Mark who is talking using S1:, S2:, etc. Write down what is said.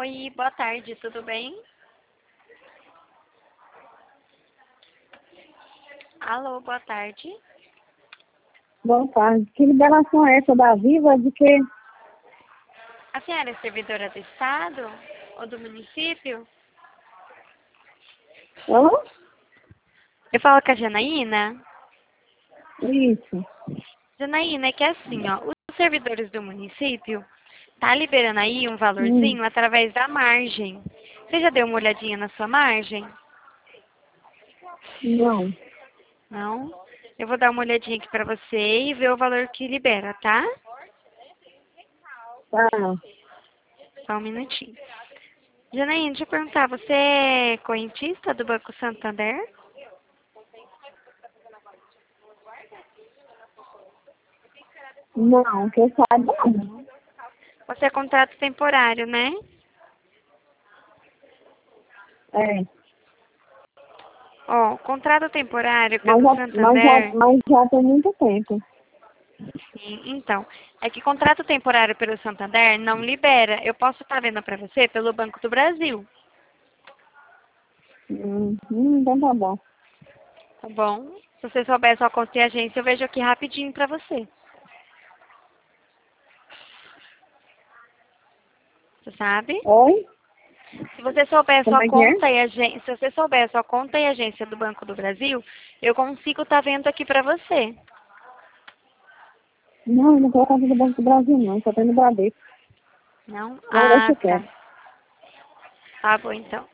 S1: Oi, boa tarde, tudo bem? Alô, boa tarde.
S2: Boa tarde. Que liberação é essa da Viva de que?
S1: A senhora é servidora do Estado ou do município?
S2: Hã?
S1: Eu falo com a Janaína.
S2: Isso.
S1: Janaína, é que assim, ó, os servidores do município tá liberando aí um
S2: Hum.
S1: valorzinho através da margem. Você já deu uma olhadinha na sua margem?
S2: Não.
S1: Não? Eu vou dar uma olhadinha aqui pra você e ver o valor que libera, tá?
S2: Tá.
S1: Só um minutinho. Janaína, deixa eu perguntar, você é correntista do Banco Santander?
S2: Não, que eu saiba não.
S1: Você é contrato temporário, né?
S2: É.
S1: Ó, contrato temporário
S2: Mas
S1: pelo
S2: já, mas já,
S1: Santander.
S2: mas já tem muito tempo.
S1: Sim, então, é que contrato temporário pelo Santander não libera. Eu posso estar vendo para você pelo Banco do Brasil,
S2: Então tá bom.
S1: tá bom? Se você souber sua conta e agência, eu vejo aqui rapidinho para você. Você sabe?
S2: Oi?
S1: Se você souber
S2: Como
S1: sua
S2: é que é?
S1: conta e agência, se você souber sua conta e agência do Banco do Brasil, eu consigo estar vendo aqui para você.
S2: Não, eu não tô conta do Banco do Brasil, não. Só tem no Bradesco.
S1: Não?
S2: Não, deixa
S1: Ah,
S2: eu
S1: tá.
S2: quieto.
S1: Tá bom, então.